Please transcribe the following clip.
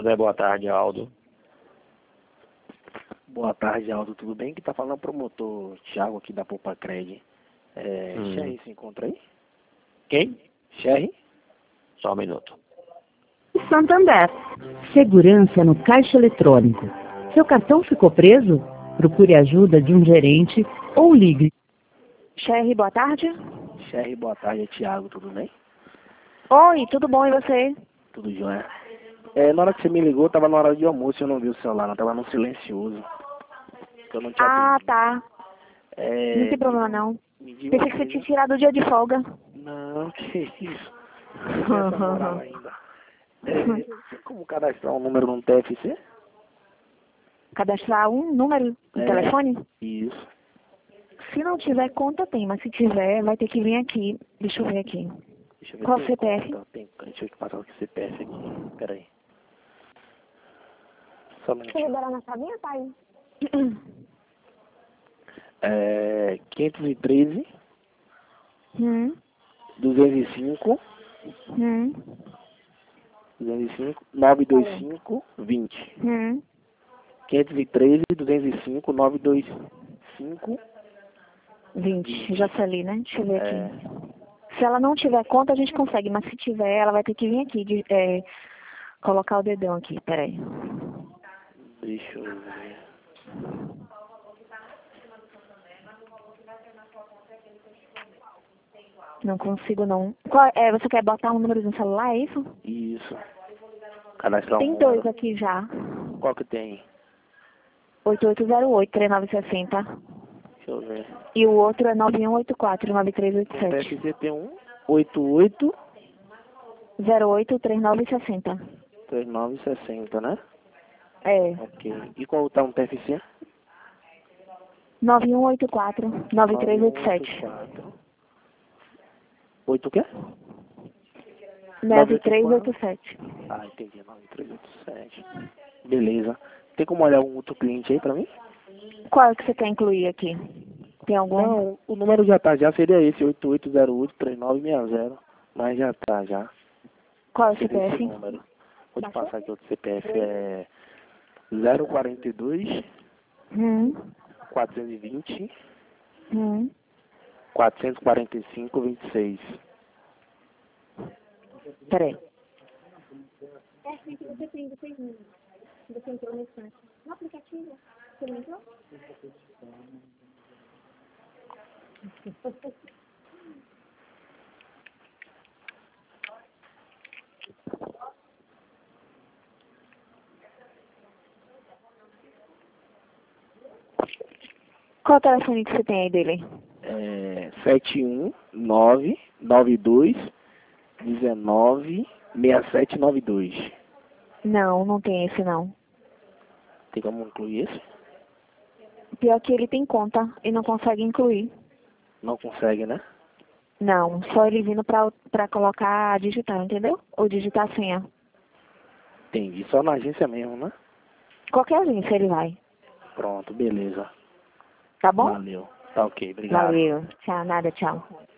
José, boa tarde, Aldo. Boa tarde, Aldo. Tudo bem? Que tá falando o promotor Thiago aqui da Poupa Cred. Sherry se encontra aí? Quem? Sherry? Só um minuto. Santander. Segurança no caixa eletrônico. Seu cartão ficou preso? Procure a ajuda de um gerente ou ligue. Sherry, boa tarde. Sherry, boa tarde. É Thiago, tudo bem? Oi, tudo bom e você? Tudo jóia. Na hora que você me ligou, tava na hora de almoço, eu não vi o celular, não, tava no silencioso. Eu não te atendi. Tá. Não tem problema não. Pensei que você tinha tirado o dia de folga. Não, que isso. Não essa moral ainda. Tem como cadastrar um número no TFC? Cadastrar um número no telefone? Isso. Se não tiver conta, tem, mas se tiver, vai ter que vir aqui. Deixa eu ver aqui. Deixa eu ver. Qual o CPF? Deixa eu passar o CPF aqui. Peraí. Só um Deixa eu minutinho. liberar na chavinha, pai? 513 205 925 20. 513 205 925 20. Já falei, né? Deixa eu ver aqui. Se ela não tiver conta, a gente consegue, mas se tiver, ela vai ter que vir aqui, colocar o dedão aqui. Peraí. Deixa eu ver. Não consigo, não. Você quer botar um número no celular, é isso? Isso. Cadastrar Tem um dois número. aqui já. Qual que tem? 8808-3960. Deixa eu ver. E o outro é 9184-9387. O TFC tem 88 08-3960. 3960, né? É. Ok. E qual tá um TFC? 9184-9387. 8 o quê? 9387. Entendi. 9387. Beleza. Tem como olhar um outro cliente aí pra mim? Qual é que você quer incluir aqui? Tem algum? Não, o número já tá. Já seria esse, 8808-3960. Mas já tá, já. Qual é o Seria esse CPF? número. Vou te passar aqui outro CPF. É 042 420 445 26. Peraí. Você entrou nesse no aplicativo? Você não entrou? Qual o telefone que você tem aí dele? 719196792. Não tem esse não. Tem como incluir esse? Pior que ele tem conta e não consegue incluir. Não consegue, né? Não, só ele vindo pra colocar digital, entendeu? Ou digitar a senha. Entendi. Só na agência mesmo, né? Qualquer agência ele vai. Pronto, beleza. Tá bom? Valeu. Tá ok, obrigado. Valeu. Tchau, nada, tchau.